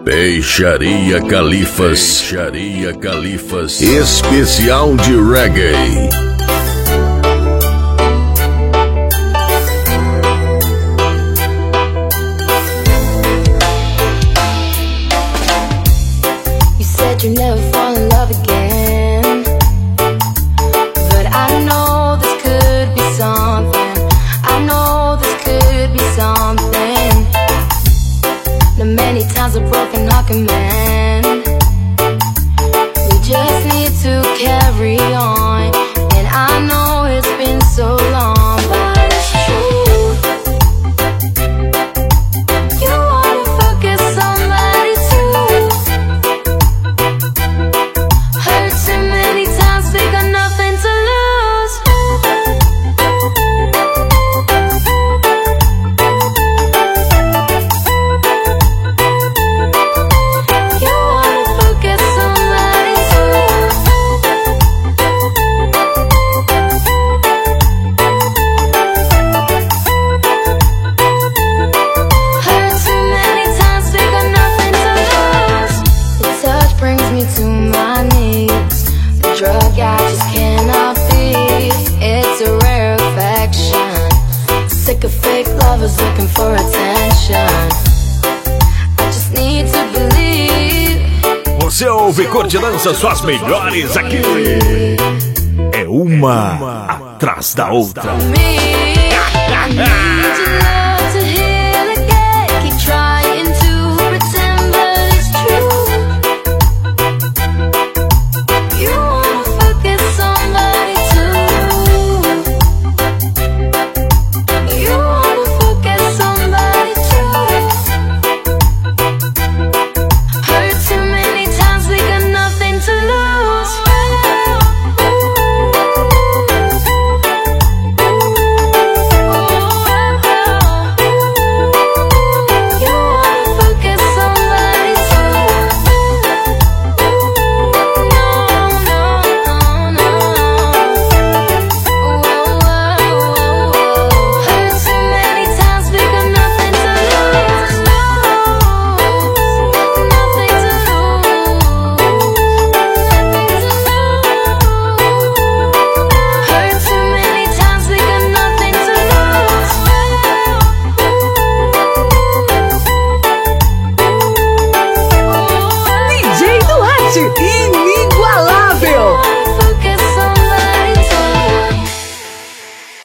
Peixaria Califas. Peixaria Califas. Especial de reggae. You never fall in love again, but I know this could be something. I know this could be something. The many times a broken heart can mend. We just need to carry on, and I know it's been so long, but it's true. You wanna forget somebody too. Hurt too many times, we got nothing to lose. You wanna forget somebody too. Hurt too many times, we got nothing to lose. The touch brings me to my knees. The drug I just cannot beat. It's a rare affection. Sick of fake lovers looking for attention. I just need to believe. Você ouve e curte e dança suas melhores aqui. É uma atrás da outra. Me, I need your love.